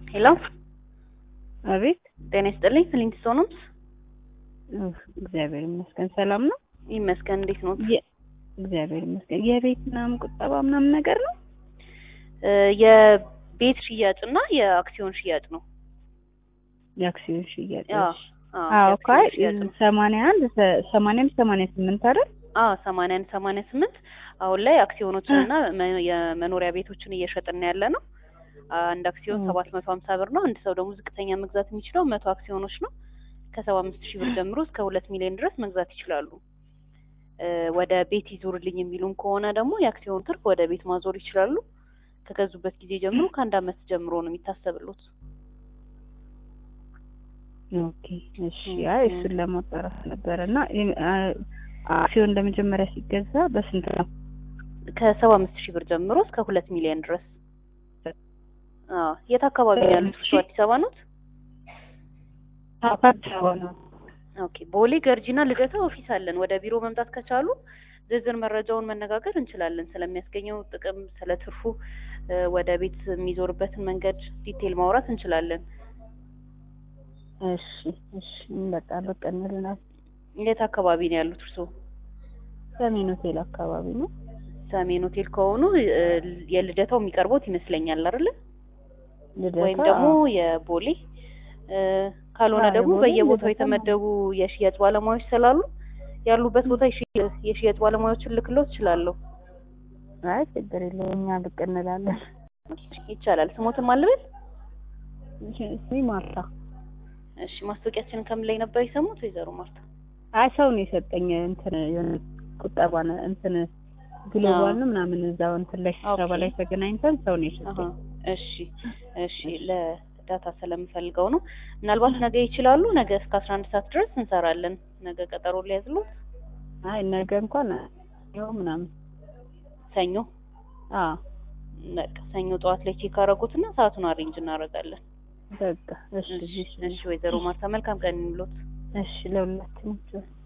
ሄሎ አቤት። ጤና ይስጥልኝ። ፍሊንትስቶን ነው? እግዚአብሔር ይመስገን ሰላም ነው። ይመስገን። እንዴት ነው? እግዚአብሔር ይመስገን። የቤት ምናምን ቁጠባ ምናምን ነገር ነው? የቤት ሽያጭና የአክሲዮን ሽያጭ ነው። የአክሲዮን ሽያጭ? አዎ ካይ 81 88 አይደል? 81 88 አሁን ላይ አክሲዮኖችንና የመኖሪያ ቤቶችን እየሸጥን ያለ ነው። አንድ አክሲዮን 750 ብር ነው። አንድ ሰው ደግሞ ዝቅተኛ መግዛት የሚችለው 100 አክሲዮኖች ነው። ከ75000 ብር ጀምሮ እስከ 2 ሚሊዮን ድረስ መግዛት ይችላሉ። ወደ ቤት ይዞርልኝ የሚሉን ከሆነ ደግሞ የአክሲዮን ትርፍ ወደ ቤት ማዞር ይችላሉ። ከገዙበት ጊዜ ጀምሮ ከአንድ አመት ጀምሮ ነው የሚታሰብሉት። ኦኬ እሺ። አይ እሱን ለማጣራት ነበርና አክሲዮን ለመጀመሪያ ሲገዛ በስንት ነው? ከ75000 ብር ጀምሮ እስከ 2 ሚሊዮን ድረስ። የት አካባቢ ነው ያሉት? አዲስ አበባ ነው? አዲስ አበባ ነው። ኦኬ። ቦሌ ገርጂና ልደታ ኦፊስ አለን። ወደ ቢሮ መምጣት ከቻሉ ዝርዝር መረጃውን መነጋገር እንችላለን። ስለሚያስገኘው ጥቅም፣ ስለ ትርፉ፣ ወደ ቤት የሚዞርበትን መንገድ ዲቴል ማውራት እንችላለን። እሺ እሺ። በቃ እንልናል። የት አካባቢ ነው ያሉት እርስዎ? ሰሜን ሆቴል አካባቢ ነው። ሰሜን ሆቴል ከሆኑ የልደታው የሚቀርቦት ይመስለኛል አይደል? ልደታ ወይም ደግሞ የቦሌ ካልሆነ ደግሞ በየቦታው የተመደቡ የሽያጭ ባለሙያዎች ስላሉ ያሉበት ቦታ የሽያጭ ባለሙያዎችን ልክሎት እችላለሁ። አይ ችግር የለውም፣ እኛ ብቅ እንላለን። ይቻላል። ስሞትም አልበል? እሺ ማርታ። እሺ። ማስታወቂያችንን ከምን ላይ ነበር የሰሙት ወይዘሮ ማርታ? አይ ሰው ነው የሰጠኝ። የሆነ ቁጠባ እንትን ግሎባል ነው ምናምን እዛው እንትን ላይ ስብሰባ ላይ ተገናኝተን ሰው ነው የሰጠኝ። እሺ እሺ። ለዳታ ስለምፈልገው ነው። ምናልባት ነገ ይችላሉ? ነገ እስከ 11 ሰዓት ድረስ እንሰራለን። ነገ ቀጠሮ ሊያዝሉት? አይ ነገ እንኳን ይኸው ምናምን ሰኞ። በቃ ሰኞ ጠዋት ላይ ቼክ አደረጉትና ሰዓቱን አሬንጅ እናደርጋለን። በቃ እሺ። እሺ ወይዘሮ ማርታ መልካም ቀን ይሁንልዎት። እሺ ለሁላችንም።